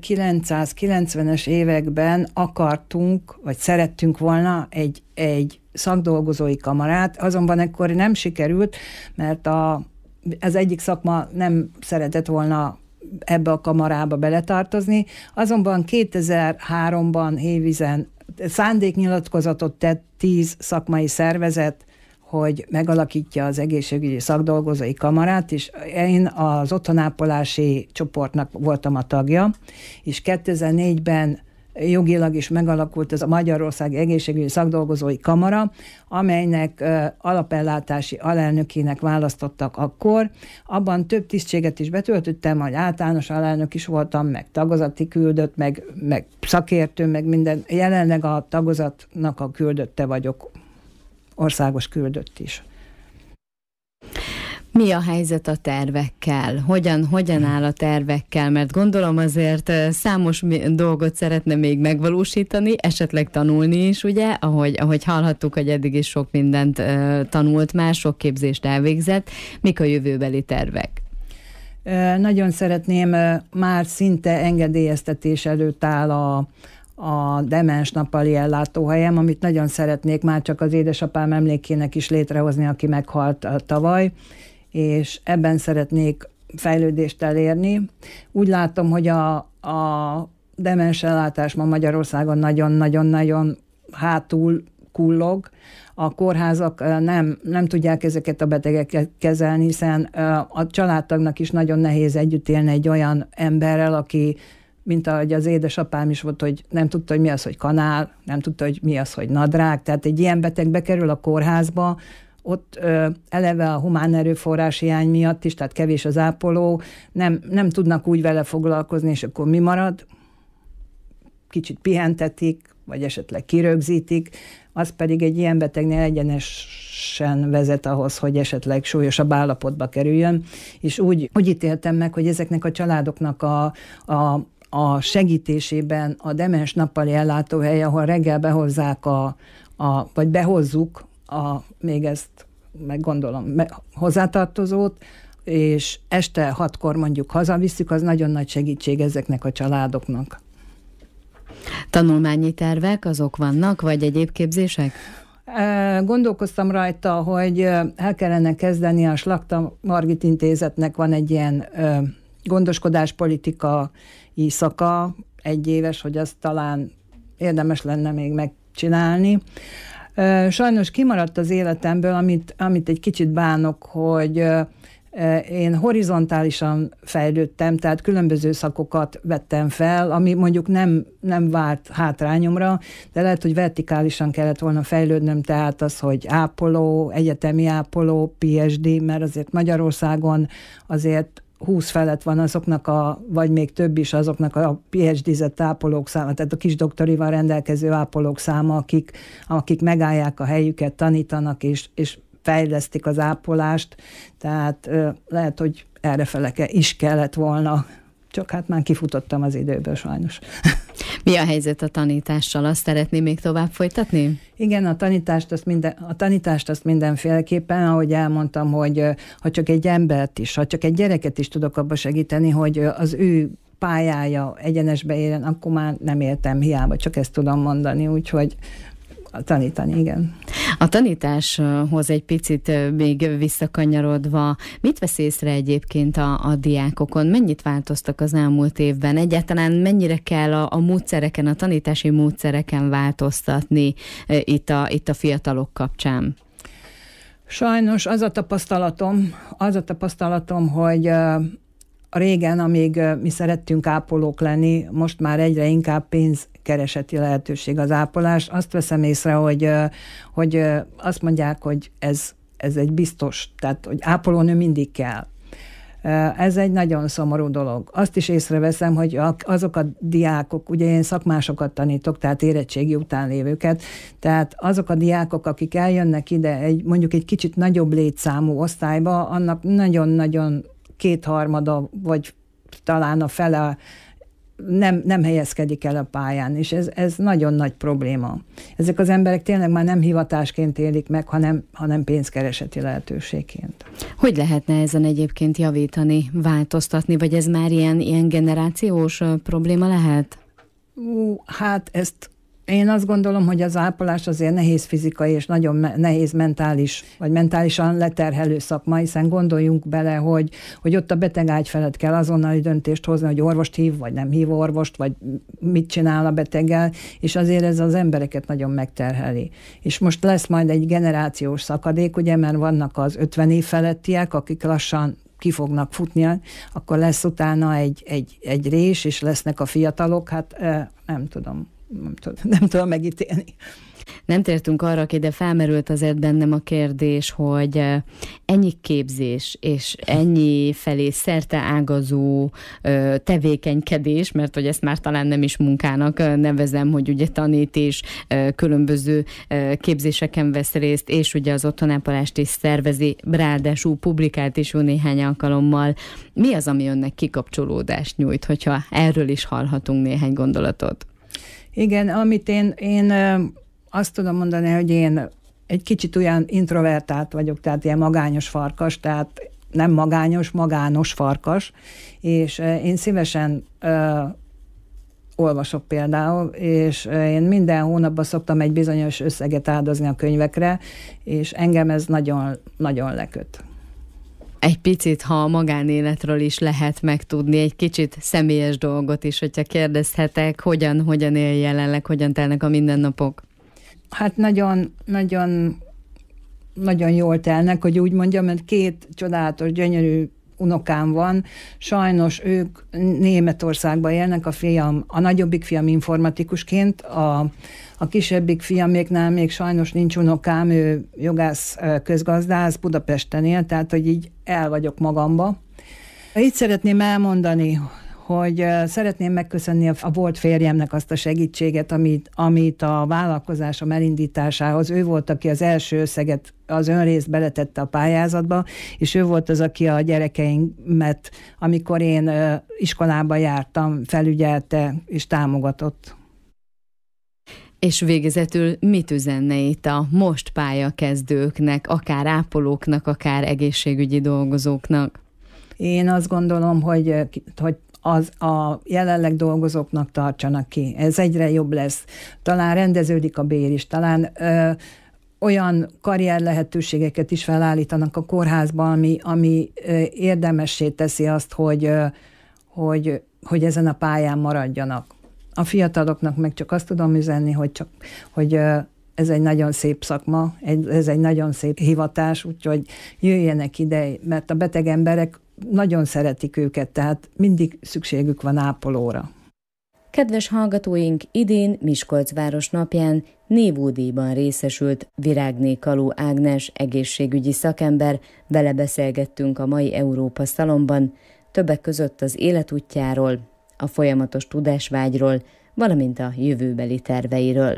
1990-es években akartunk, vagy szerettünk volna egy szakdolgozói kamarát, azonban ekkor nem sikerült, mert az egyik szakma nem szeretett volna ebbe a kamarába beletartozni, azonban 2003-ban Hévízen szándéknyilatkozatot tett 10 szakmai szervezet, hogy megalakítja az egészségügyi szakdolgozói kamarát, és én az otthonápolási csoportnak voltam a tagja, és 2004-ben jogilag is megalakult ez a Magyarország Egészségügyi Szakdolgozói Kamara, amelynek alapellátási alelnökének választottak akkor. Abban több tisztséget is betöltöttem, hogy általános alelnök is voltam, meg tagozati küldött, meg szakértő, meg minden. Jelenleg a tagozatnak a küldötte vagyok, országos küldött is. Mi a helyzet a tervekkel? Hogyan áll a tervekkel? Mert gondolom azért számos dolgot szeretne még megvalósítani, esetleg tanulni is, ugye? Ahogy hallhattuk, hogy eddig is sok mindent tanult már, sok képzést elvégzett. Mik a jövőbeli tervek? Nagyon szeretném, már szinte engedélyeztetés előtt áll a demens nappali ellátóhelyem, amit nagyon szeretnék már csak az édesapám emlékének is létrehozni, aki meghalt tavaly, és ebben szeretnék fejlődést elérni. Úgy látom, hogy a demens ellátás ma Magyarországon nagyon-nagyon-nagyon hátul kullog. A kórházak nem tudják ezeket a betegeket kezelni, hiszen a családtagnak is nagyon nehéz együtt élni egy olyan emberrel, aki, mint ahogy az édesapám is volt, hogy nem tudta, hogy mi az, hogy kanál, nem tudta, hogy mi az, hogy nadrág. Tehát egy ilyen beteg bekerül a kórházba, ott eleve a humán erőforrás hiány miatt is, tehát kevés az ápoló, nem tudnak úgy vele foglalkozni, és akkor mi marad? Kicsit pihentetik, vagy esetleg kirögzítik, az pedig egy ilyen betegnél egyenesen vezet ahhoz, hogy esetleg súlyosabb állapotba kerüljön, és úgy ítéltem meg, hogy ezeknek a családoknak a segítésében a demens nappali ellátóhely, ahol reggel behozzák vagy behozzuk még ezt meggondolom, hozzátartozót, és este 6-kor mondjuk hazavisszük, az nagyon nagy segítség ezeknek a családoknak. Tanulmányi tervek azok vannak, vagy egyéb képzések? Gondolkoztam rajta, hogy el kellene kezdeni, a Slakta Margit Intézetnek van egy ilyen gondoskodáspolitikai szaka, 1 éves, hogy azt talán érdemes lenne még megcsinálni. Sajnos kimaradt az életemből, amit egy kicsit bánok, hogy én horizontálisan fejlődtem, tehát különböző szakokat vettem fel, ami mondjuk nem várt hátrányomra, de lehet, hogy vertikálisan kellett volna fejlődnöm, tehát az, hogy ápoló, egyetemi ápoló, PhD, mert azért Magyarországon azért 20 felett van azoknak vagy még több is azoknak a PhD-zett ápolók száma, tehát a kisdoktorival rendelkező ápolók száma, akik megállják a helyüket, tanítanak és fejlesztik az ápolást, tehát lehet, hogy errefele is kellett volna, csak hát már kifutottam az időből sajnos. Mi a helyzet a tanítással? Azt szeretné még tovább folytatni? Igen, a tanítást azt mindenféleképpen, ahogy elmondtam, hogy ha csak egy embert is, ha csak egy gyereket is tudok abba segíteni, hogy az ő pályája egyenesbe érjen, akkor már nem értem hiába, csak ezt tudom mondani, úgyhogy tanítani, igen. A tanításhoz egy picit még visszakanyarodva, mit vesz észre egyébként a diákokon? Mennyit változtak az elmúlt évben? Egyáltalán mennyire kell a módszereken, a tanítási módszereken változtatni itt a fiatalok kapcsán? Sajnos az a tapasztalatom, hogy régen, amíg mi szerettünk ápolók lenni, most már egyre inkább pénzkereseti lehetőség az ápolás. Azt veszem észre, hogy azt mondják, hogy ez egy biztos, tehát hogy ápolónő mindig kell. Ez egy nagyon szomorú dolog. Azt is észreveszem, hogy azok a diákok, ugye én szakmásokat tanítok, tehát érettségi után lévőket, tehát azok a diákok, akik eljönnek ide mondjuk egy kicsit nagyobb létszámú osztályba, annak nagyon-nagyon 2/3 vagy talán a fele nem helyezkedik el a pályán, és ez nagyon nagy probléma. Ezek az emberek tényleg már nem hivatásként élik meg, hanem pénzkereseti lehetőségként. Hogy lehetne ezen egyébként javítani, változtatni, vagy ez már ilyen generációs probléma lehet? Hát ezt én azt gondolom, hogy az ápolás azért nehéz fizikai és nagyon nehéz mentális, vagy mentálisan leterhelő szakma, hiszen gondoljunk bele, hogy ott a betegágy felett kell azonnali döntést hozni, hogy orvost hív, vagy nem hív orvost, vagy mit csinál a beteggel, és azért ez az embereket nagyon megterheli. És most lesz majd egy generációs szakadék, ugye, mert vannak az 50 év felettiek, akik lassan ki fognak futni, akkor lesz utána egy rés, és lesznek a fiatalok, hát nem tudom megítélni. Nem tértünk arra, aki de felmerült azért bennem a kérdés, hogy ennyi képzés és ennyi felé szerte ágazó tevékenykedés, mert hogy ezt már talán nem is munkának nevezem, hogy ugye tanít és különböző képzéseken vesz részt, és ugye az otthonápolást is szervezi, ráadásul publikált is jó néhány alkalommal. Mi az, ami önnek kikapcsolódást nyújt, hogyha erről is hallhatunk néhány gondolatot? Igen, amit én azt tudom mondani, hogy én egy kicsit olyan introvertált vagyok, tehát ilyen magányos farkas, tehát nem magános farkas, és én szívesen olvasok például, és én minden hónapban szoktam egy bizonyos összeget áldozni a könyvekre, és engem ez nagyon, nagyon leköt. Egy picit, ha a magánéletről is lehet megtudni, egy kicsit személyes dolgot is, hogyha kérdezhetek, hogyan él jelenleg, hogyan telnek a mindennapok? Hát nagyon jól telnek, hogy úgy mondjam, mert 2 csodálatos, gyönyörű unokám van. Sajnos ők Németországban élnek, a nagyobbik fiam informatikusként, a kisebbik fiaméknál még sajnos nincs unokám, ő jogász közgazdász, Budapesten él, tehát hogy így el vagyok magamba. Itt szeretném elmondani, hogy szeretném megköszönni a volt férjemnek azt a segítséget, amit a vállalkozásom elindításához, ő volt, aki az első összeget, az önrészt beletette a pályázatba, és ő volt az, aki a gyerekeimet, amikor én iskolába jártam, felügyelte és támogatott. És végezetül mit üzenne itt a most pályakezdőknek, akár ápolóknak, akár egészségügyi dolgozóknak? Én azt gondolom, hogy a jelenleg dolgozóknak tartsanak ki. Ez egyre jobb lesz. Talán rendeződik a bér is, talán olyan karrier lehetőségeket is felállítanak a kórházban, ami érdemessé teszi azt, hogy ezen a pályán maradjanak. A fiataloknak meg csak azt tudom üzenni, hogy ez egy nagyon szép szakma, ez egy nagyon szép hivatás, úgyhogy jöjjenek ide, mert a beteg emberek nagyon szeretik őket, tehát mindig szükségük van ápolóra. Kedves hallgatóink, idén Miskolcváros napján névódíjban részesült Virágné Kaló Ágnes egészségügyi szakember, vele beszélgettünk a mai Európa Szalonban. többek között az életútjáról, a folyamatos tudásvágyról, valamint a jövőbeli terveiről.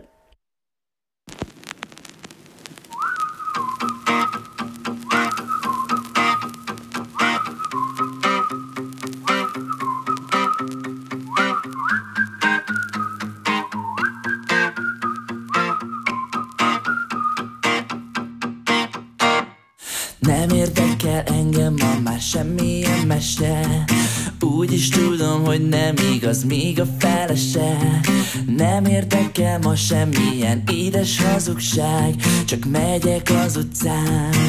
Nem érdekel engem ma már semmilyen mese, úgyis tudom, hogy nem igaz még a felese. Nem érdekel ma semmilyen édes hazugság, csak megyek az utcán.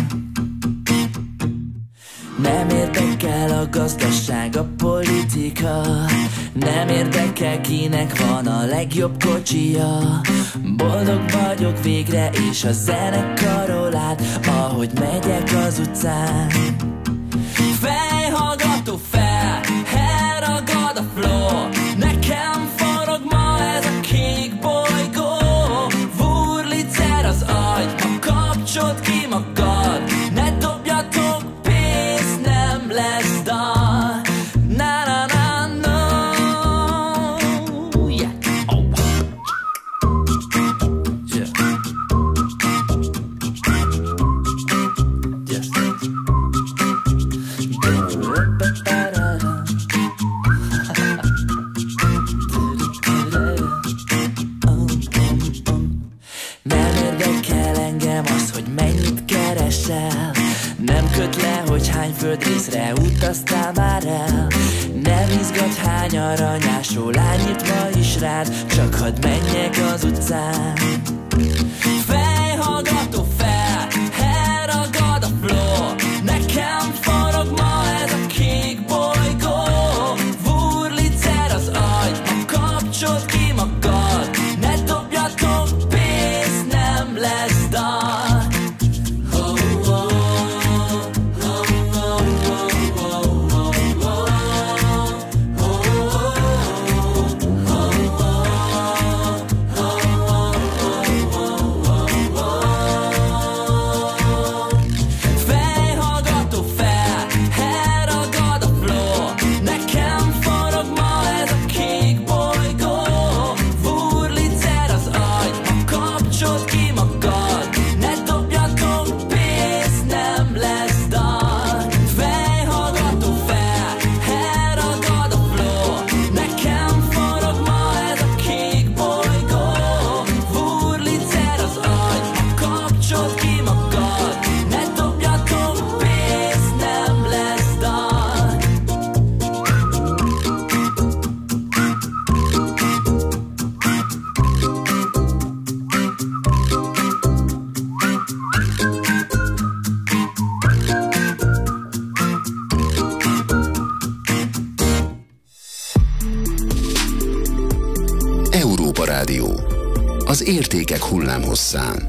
Nem érdekel a gazdaság, a politika, nem érdekel kinek van a legjobb kocsija. Boldog vagyok végre és a zene karol át, ahogy megyek az utcán. Fejhallgató fel, elragad a flow, nekem forog ma ez a kék bolygó. Vurlicer az agy, ma kapcsold ki magad, ne dobjatok pénzt, nem lesz dal. Na na na no, yeah. Oh. Yeah. Yes. Nem érdekel engem az, hogy mennyit keresel, nem köt le, hogy hány földrészre utaztál már el. Nem izgat, hány aranyásó lány írt ma is rád, csak hadd menjek az utcán. Fejhallgató fel, elragad a flow, nekem forog ma ez a kék bolygó. Vurlicer az agy, ma kapcsold ki magad, ne dobjatok pénzt, nem lesz dal. Fejhallgató fel, elragad a flow, nekem forog ma ez a kék bolygó. Vurlicer az agy, ma kapcsold ki magad, ne dobjatok pénzt, nem lesz dal. Fejhallgató fel, elragad a flow, nekem forog ma ez a kék bolygó. Vurlicer az agy, ma kapcsold ki magad, ne dobjatok pénzt, nem lesz dal. Európa Rádió. Az értékek hullámhosszán.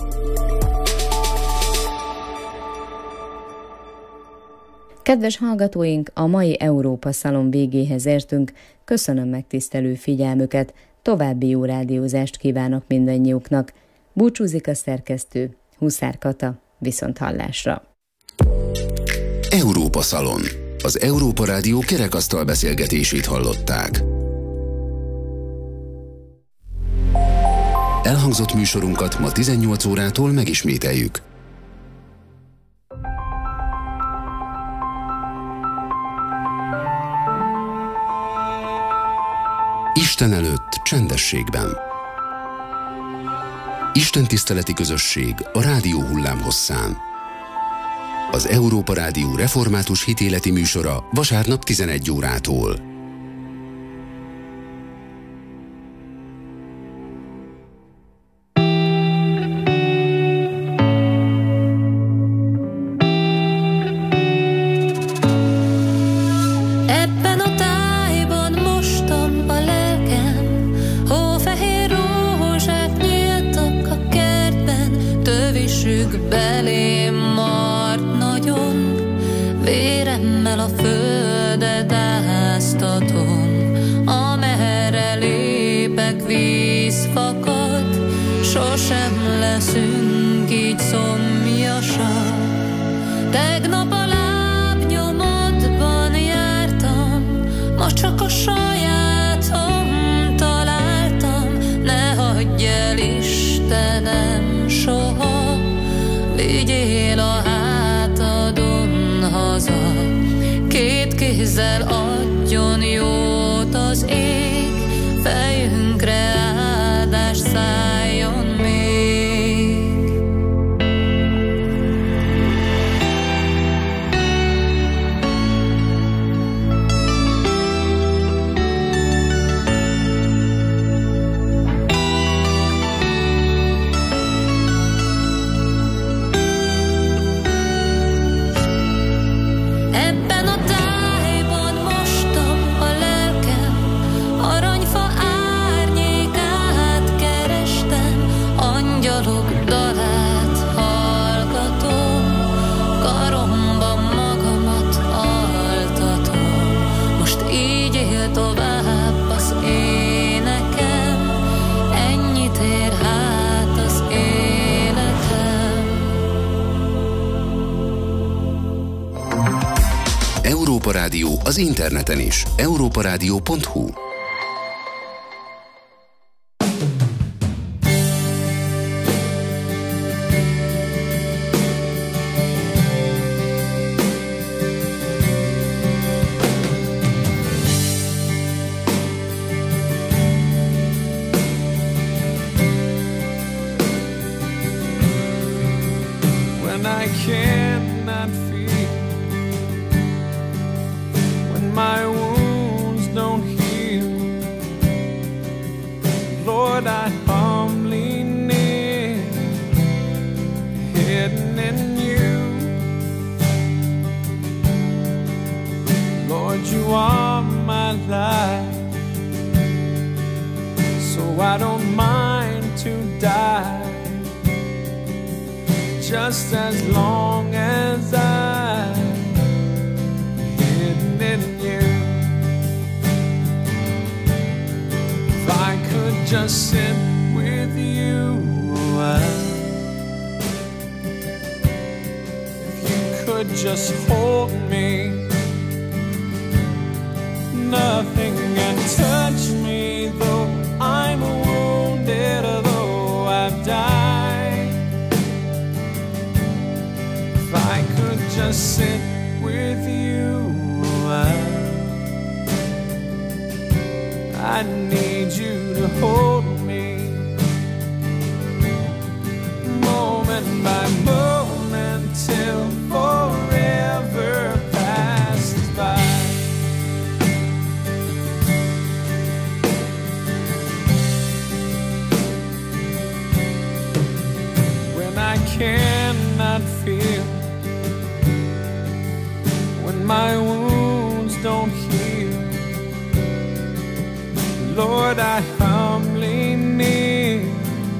Kedves hallgatóink, a mai Európa Szalon végéhez értünk. Köszönöm megtisztelő figyelmüket, további jó rádiózást kívánok mindannyiuknak. Búcsúzik a szerkesztő, Huszár Kata, viszonthallásra. Európa Szalon. Az Európa Rádió kerekasztal beszélgetését hallották. Elhangzott műsorunkat ma 18 órától megismételjük. Isten előtt csendességben. Isten tiszteleti közösség a rádió hullámhosszán. Az Európa Rádió református hitéleti műsora vasárnap 11 órától. Ebben a tájban mostam a lelkem, hófehér rózsák nyíltak a kertben, tövisük belém mart nagyon, véremmel a földet áztatom, amerre lépek víz fakad, sosem leszünk így szomjasak. Tegnap a lábnyomodban jártam, ha csak a sajátom találtam, ne hagyj el Istenem soha, vigyél a hátadon haza, két kézzel adjon jót az ég, fejünkre áldás szálljon még. Ebben a tájban mostam a lelkem, aranyfa árnyékát kerestem, angyalok dalát hallgatom, karomban magamat altatom. Most így él tovább az énekem, ennyit ér hát az életem. Európa Rádió az interneten is. europaradio.hu. When I cannot feel, when my wounds don't heal, Lord, I humbly kneel, hidden in you. Lord, you are my life, so I don't mind to die, just as long as I'm hidden in you. If I could just sit with you, if you could just hold me, nothing can touch me, though I'm wounded, though I've died. If I could just sit with you, I need you to hold me, moment by moment, till forever passes by. When I cannot feel, when my wounds don't heal, Lord, I humbly kneel,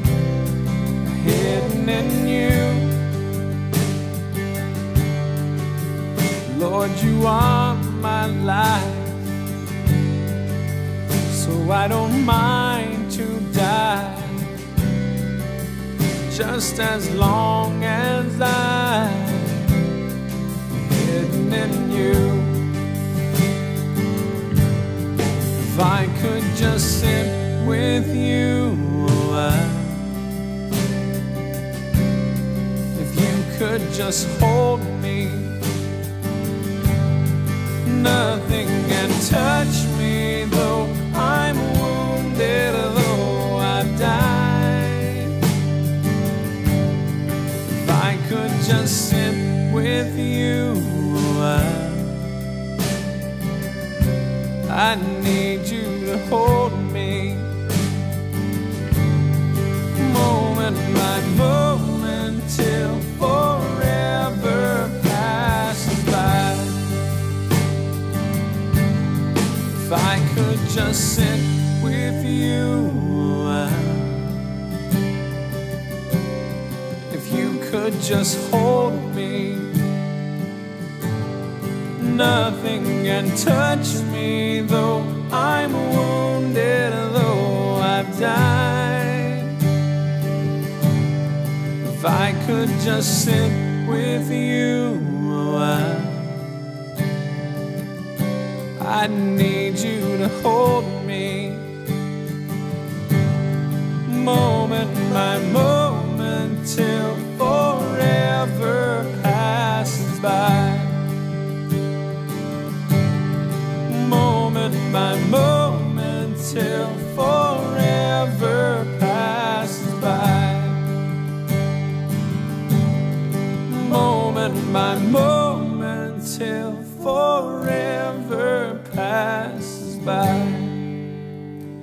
hidden in you. Lord, you are my life, so I don't mind to die, just as long as I'm hidden in you. If I could just sit with you, if you could just hold me, nothing can touch me, though I'm wounded, though I've died. If I could just sit with you, I need you to hold me, moment by moment, till forever passes by. If I could just sit with you, if you could just hold me, nothing can touch me, though I'm wounded, though I've died. If I could just sit with you, I need you hold me. Moment by moment till forever passes by. Moment by moment till forever passes by. Moment by moment till forever passes by.